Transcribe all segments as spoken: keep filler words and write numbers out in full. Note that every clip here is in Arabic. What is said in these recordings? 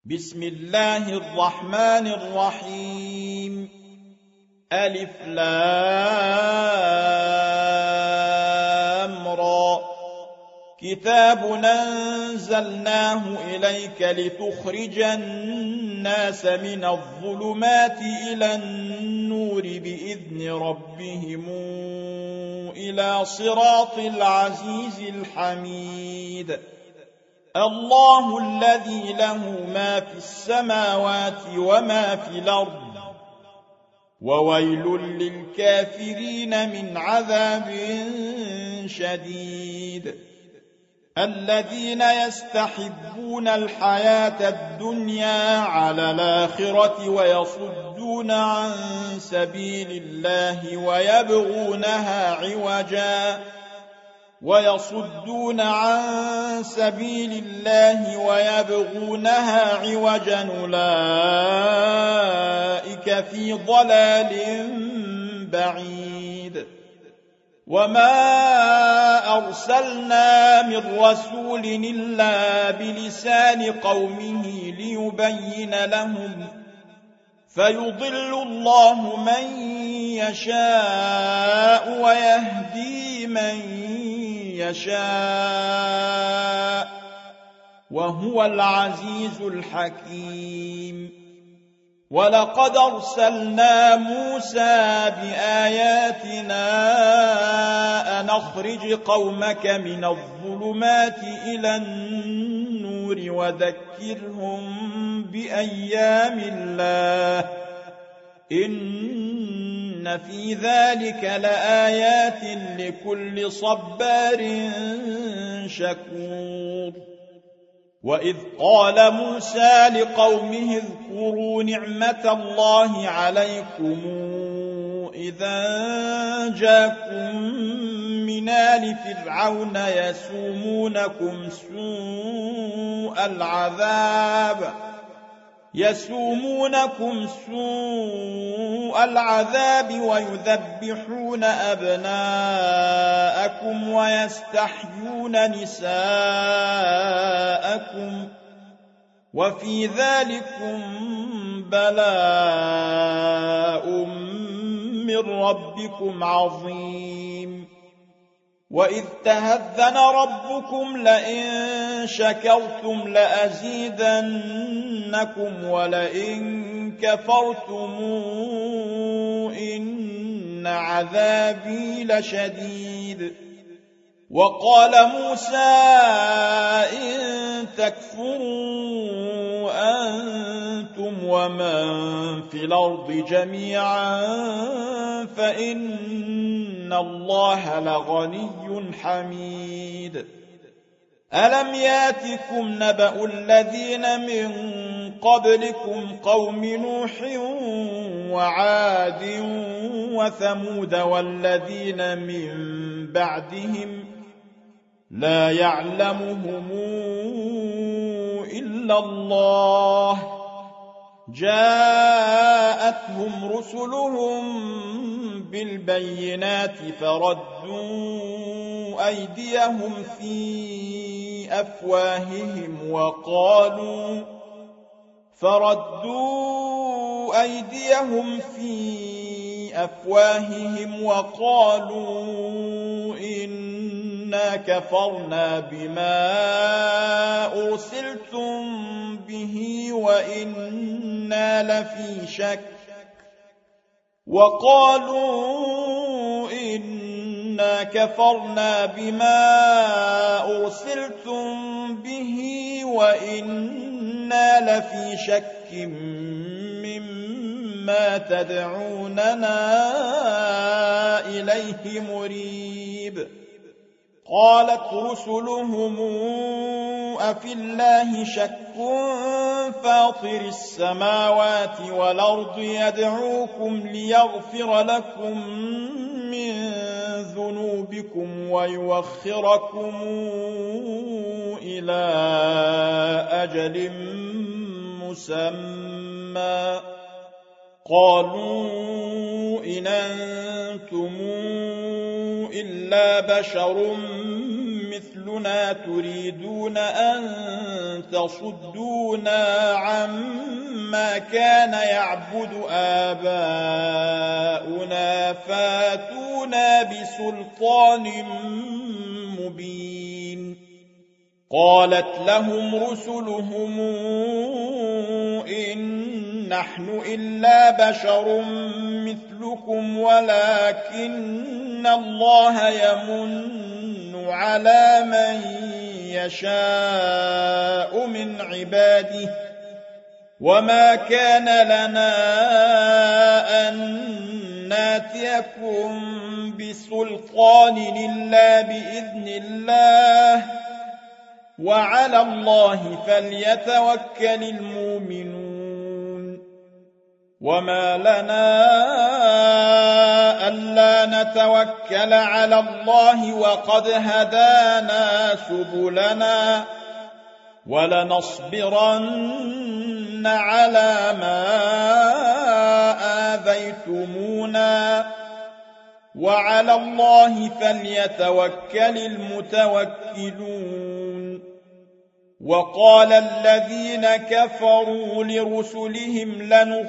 بسم الله الرحمن الرحيم ألف لام را كتاب أنزلناه إليك لتخرج الناس من الظلمات إلى النور بإذن ربهم إلى صراط العزيز الحميد الله الذي له ما في السماوات وما في الأرض وويل للكافرين من عذاب شديد الذين يستحبون الحياة الدنيا على الآخرة ويصدون عن سبيل الله ويبغونها عوجا ويصدون عن سبيل الله ويبغونها عوجا أولئك في ضلال بعيد وما أرسلنا من رسول إلا بلسان قومه ليبين لهم فيضل الله من يشاء ويهدي من يشاء وهو العزيز الحكيم ولقد أرسلنا موسى بآياتنا أن أخرج قومك من الظلمات إلى النور وذكرهم بأيام الله إن في ذلك لآيات لكل صبار شكور وإذ قال موسى لقومه اذكروا نعمة الله عليكم إذا جاءكم من آل فرعون يسومونكم سوء العذاب يسومونكم سوء العذاب ويذبحون أبناءكم ويستحيون نساءكم وفي ذلكم بلاء من ربكم عظيم وإذ تهذن ربكم لئن شكرتم لأزيدنكم ولئن كفرتم إن عذابي لشديد وقال موسى إن تكفروا أنتم ومن في الأرض جميعا فإن الله لغني حميد ألم ياتكم نبأ الذين من قبلكم قوم نوح وعاد وثمود والذين من بعدهم لا يعلمهم إلا الله جاءتهم رسلهم بالبينات فردوا أيديهم في أفواههم وقالوا فردوا أيديهم في أفواههم وقالوا إنا كفرنا بما أرسلتم به وإنا لفي شك وقالوا إنا كفرنا بما أرسلتم به وإنا لفي شك مما تدعوننا إليه مريب قالت رسلهم أفي الله شك فاطر السماوات والأرض يدعوكم ليغفر لكم من ذنوبكم ويوخركم إلى أجل مسمى قالوا إن أنتم إلا بشر مثلنا تريدون أن تصدونا عما كان يعبد آباؤنا فاتونا بسلطان مبين. قالت لهم رسلهم إن نحن إلا بشر مثلكم ولكن الله يمن على من يشاء من عباده وما كان لنا أن ناتيكم بسلطان إلا بإذن الله وعلى الله فليتوكل المؤمنون. وما لنا ألا نتوكل على الله وقد هدانا سبلنا ولنصبرن على ما آذيتمونا وعلى الله فليتوكل المتوكلون. وقال الذين كفروا لرسلهم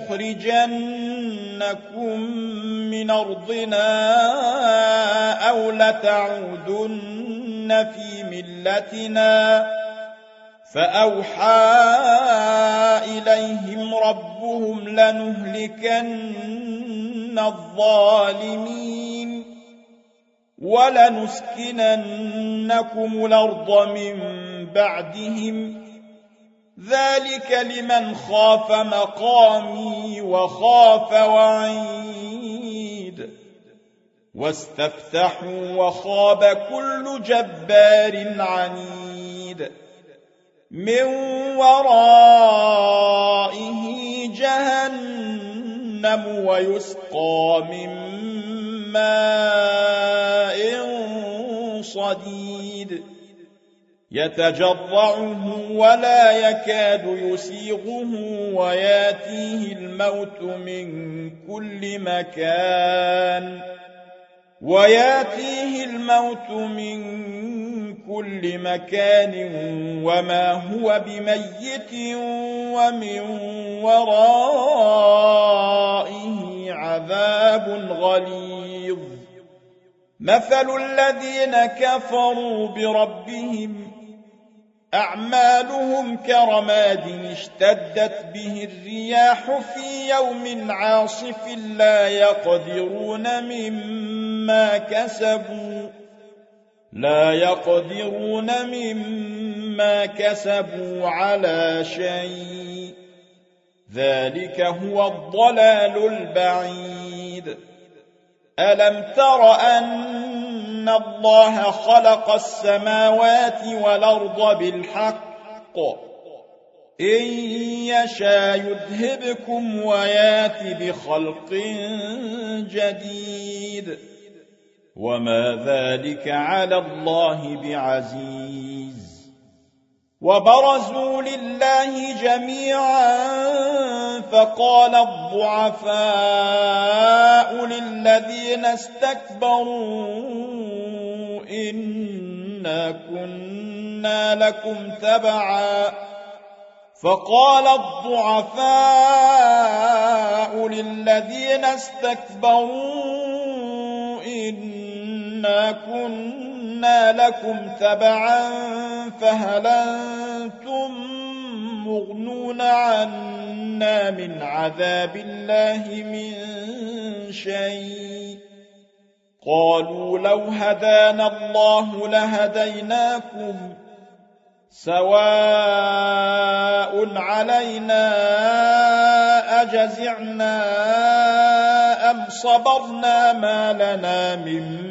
لنخرجنكم من أرضنا أو لتعودن في ملتنا فأوحى إليهم ربهم لنهلكن الظالمين ولنسكننكم الأرض من بعدهم ذلك لمن خاف مقامي وخاف وعيد. واستفتحوا وخاب كل جبار عنيد من ورائه جهنم ويسقى من ماء صديد يتجرعه ولا يكاد يسيغه وياتيه الموت من كل مكان وياتيه الموت من كل مكان وما هو بميت ومن ورائه عذاب غليظ. مثل الذين كفروا بربهم أعمالهم كرماد اشتدت به الرياح في يوم عاصف لا يقدرون مما كسبوا لا يقدرون مما كسبوا على شيء ذلك هو الضلال البعيد. ألم تر أن الله خلق السماوات والأرض بالحق إن يشاء يذهبكم ويات بخلق جديد وما ذلك على الله بعزيز. وبرزوا لله جميعا فقال الضعفاء للذين استكبروا إنا كنا لكم تبعا فقال الضعفاء للذين استكبروا إنا كنا لكم تبعا فهل أنتم مغنون عنا من عذاب الله من شيء قالوا لو هدانا الله لهديناكم سواء علينا أجزعنا أم صبرنا ما لنا من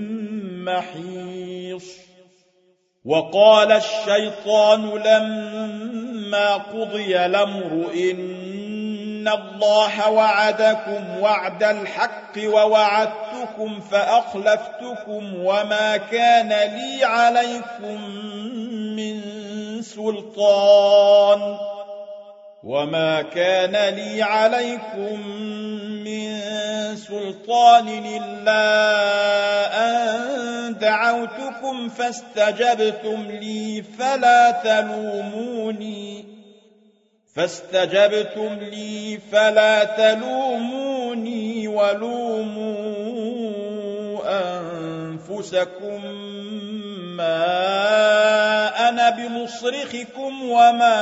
محيص. وقال الشيطان لما قضي الأمر إن الله وعدكم وعد الحق ووعدتكم فأخلفتكم وما كان لي عليكم من سلطان وما كان لي عليكم من سلطان إلا أن دعوتكم فاستجبتم لي فلا تلوموني فاستجبتم لي فلا تلوموني ولوموا أنفسكم ما أنا بمصرخكم وما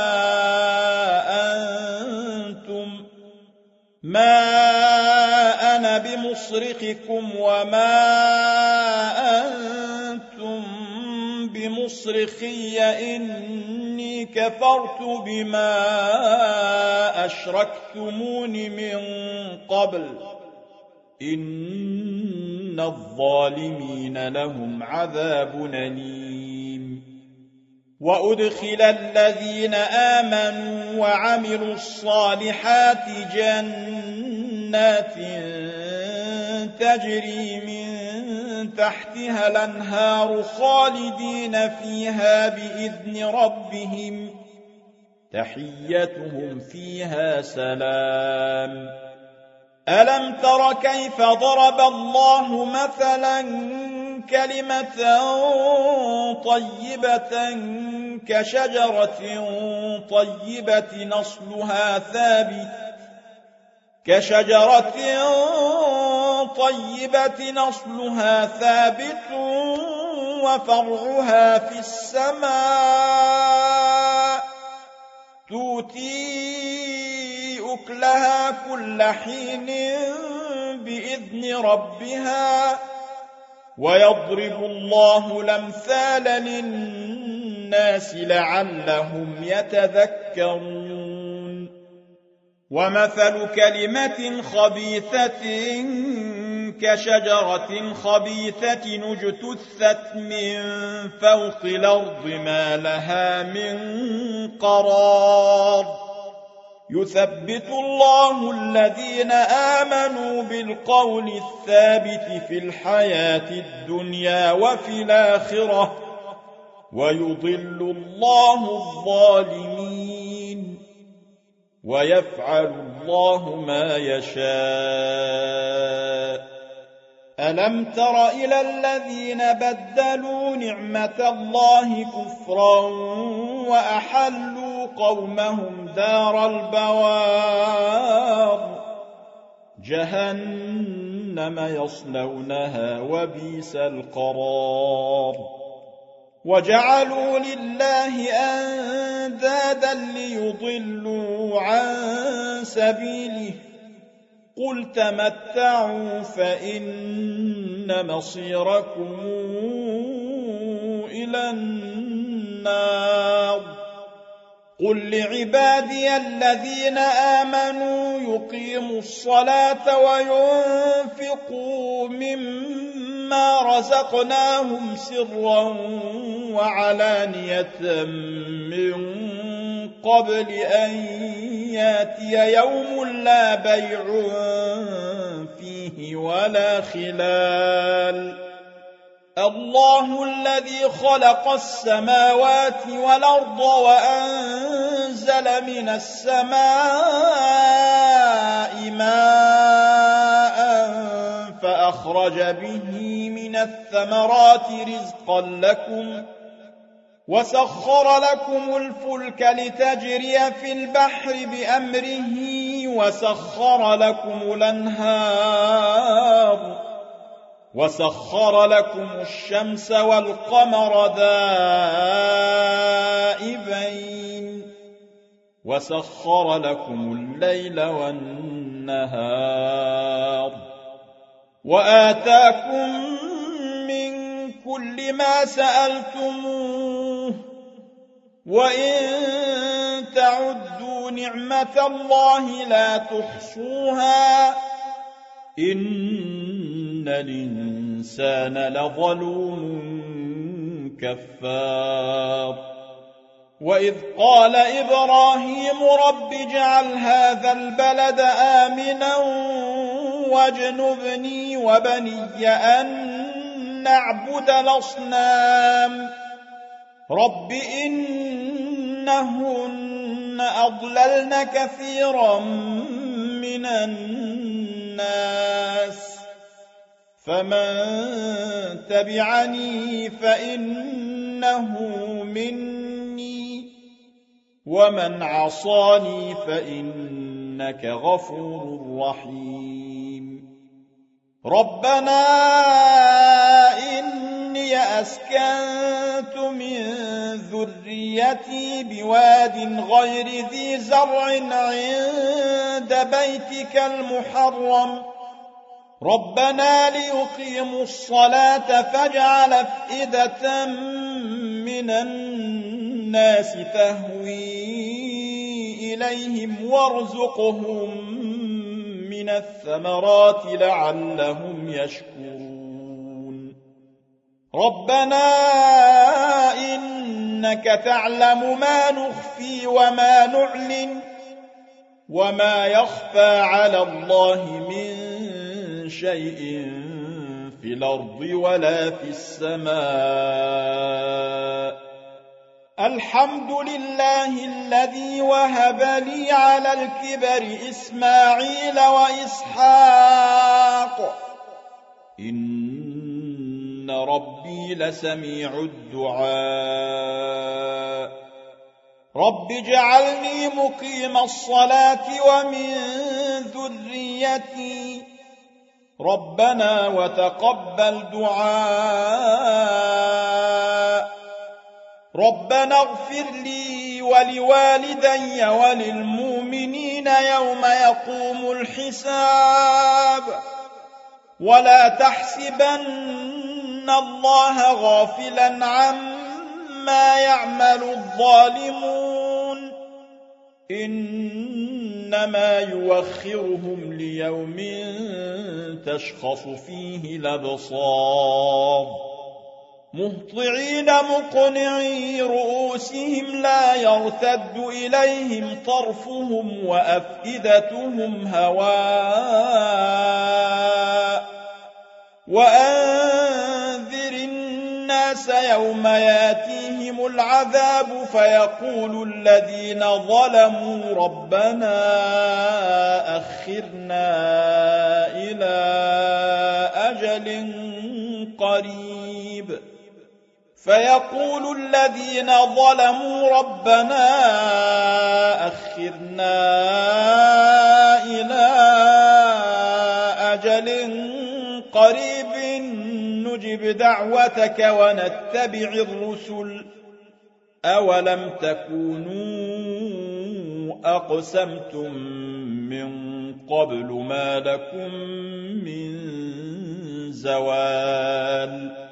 أنتم ما أنا بمصرخكم وما أنتم بمصرخي إني كفرت بما أشركتمون من قبل إن الظالمين لهم عذاب أليم وأدخل الذين آمنوا وعملوا الصالحات جنات تجري من تحتها الأنهار خالدين فيها بإذن ربهم تحيتهم فيها سلام ألم تر كيف ضرب الله مثلا كلمة طيبة كشجرة طيبة نصلها ثابت كشجرة طيبة نصلها ثابت وفرعها في السماء تؤتي أكلها كل حين بإذن ربها ويضرب الله الأمثال للناس لعلهم يتذكرون ومثل كلمة خبيثة كشجرة خبيثة اجتثت من فوق الأرض ما لها من قرار يثبت الله الذين آمنوا بالقول الثابت في الحياة الدنيا وفي الآخرة ويضل الله الظالمين ويفعل الله ما يشاء ألم تر إلى الذين بدلوا نعمة الله كفرا وأحلوا قومهم دار البوار جهنم يصلونها وبئس القرار وجعلوا لله أندادا ليضلوا عن سبيله قل تمتعوا فإن مصيركم إلى النار قل لعبادي الذين آمنوا يقيموا الصلاة وينفقوا مما رزقناهم سرا وعلانية من قبل أن ياتي يوم لا بيع فيه ولا خلال الله الذي خلق السماوات والأرض وأنزل من السماء ماء فأخرج به من الثمرات رزقا لكم وسخر لكم الفلك لتجري في البحر بأمره وسخر لكم الأنهار وسخر لكم الشمس والقمر دائبين وسخر لكم الليل والنهار وآتاكم من كل ما سألتموه وإن تعدوا نعمة الله لا تحصوها إن الإنسان لظلوم كفار وإذ قال إبراهيم رب اجعل هذا البلد آمنا واجنبني وبني أن نعبد الأصنام رب إنهن أضللن كثيرا من الناس فمن تبعني فإنه مني ومن عصاني فإنك غفور رحيم ربنا إني أسكنت من ذريتي بواد غير ذي زرع عند بيتك المحرم ربنا ليقيموا الصلاة فاجعل أفئدة من الناس تهوي إليهم وارزقهم من الثمرات لعلهم يشكرون ربنا إنك تعلم ما نخفي وما نعلن وما يخفى على الله من شيء في الأرض ولا في السماء الحمد لله الذي وهب لي على الكبر إسماعيل وإسحاق إن ربي لسميع الدعاء رب اجعلني مقيم الصلاة ومن ذريتي ربنا وتقبل دعاء ربنا اغفر لي ولوالدي وللمؤمنين يوم يقوم الحساب ولا تحسبن الله غافلا عما يعمل الظالمون إنما يوخرهم ليوم تشخص فيه الأبصار مهطعين مقنعي رؤوسهم لا يرتد إليهم طرفهم وأفئدتهم هواء وأنذر الناس يوم ياتيهم العذاب فيقول الذين ظلموا ربنا أخرنا إلى أجل قريب فيقول الذين ظلموا ربنا أخرنا إلى أجل قريب نجب دعوتك ونتبع الرسل أولم تكونوا أقسمتم من قبل ما لكم من زوال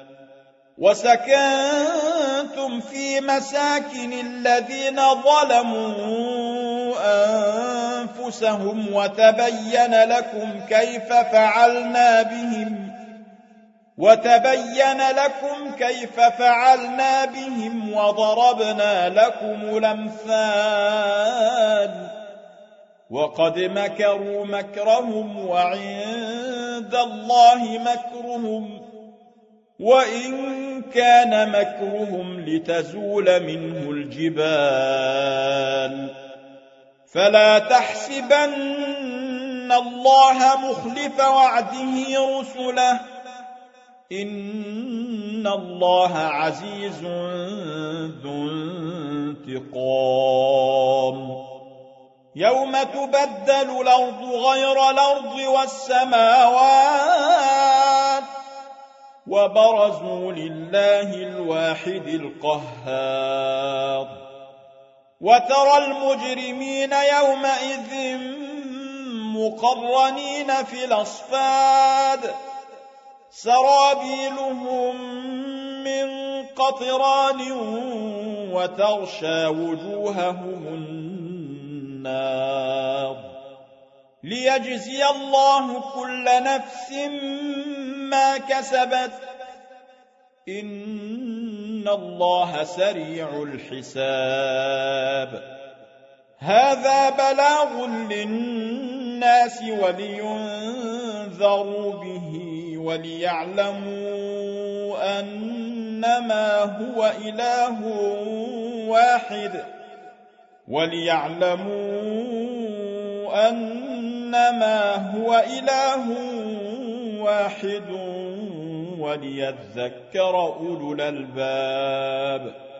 وسكنتم في مساكن الذين ظلموا أنفسهم وتبين لكم كيف فعلنا بهم وتبين لكم كيف فعلنا بهم وضربنا لكم الأمثال وقد مكروا مكرهم وعند الله مكرهم وإن كان مكرهم لتزول منه الجبال فلا تحسبن الله مخلف وعده رسله إن الله عزيز ذو انتقام يوم تبدل الأرض غير الأرض والسماوات وبرزوا لله الواحد القهار وترى المجرمين يومئذ مقرنين في الأصفاد سرابيلهم من قطران وتغشى وجوههم النار ليجزي الله كل نفس ما كسبت إن الله سريع الحساب هذا بلاغ للناس ولينذروا به وليعلموا أن أنما هو إله واحد وليعلموا أنما هو إله واحد وليذكر أولو الألباب